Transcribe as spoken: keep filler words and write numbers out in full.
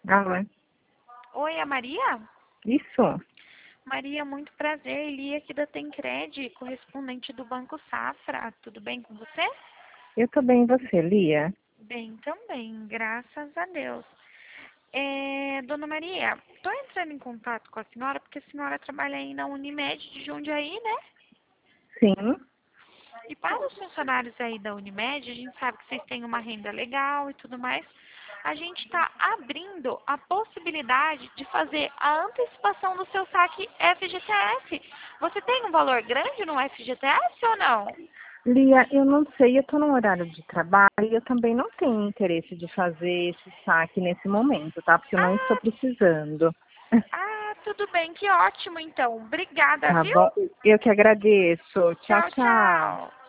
Alô? Oi, a Maria? Isso. Maria, muito prazer. Lia aqui da Tencred, correspondente do Banco Safra. Tudo bem com você? Eu tô bem, e você, Lia? Bem também, graças a Deus. É, dona Maria, estou entrando em contato com a senhora porque a senhora trabalha aí na Unimed de Jundiaí, né? Sim. E para os funcionários aí da Unimed, a gente sabe que vocês têm uma renda legal e tudo mais. A gente está abrindo a possibilidade de fazer a antecipação do seu saque F G T S. Você tem um valor grande no F G T S ou não? Lia, eu não sei, eu tô num horário de trabalho e eu também não tenho interesse de fazer esse saque nesse momento, tá? Porque eu não estou Ah, precisando. ah, tudo bem, que ótimo então. Obrigada, Tá viu? bom? Eu que agradeço. Tchau, Tchau, tchau. tchau.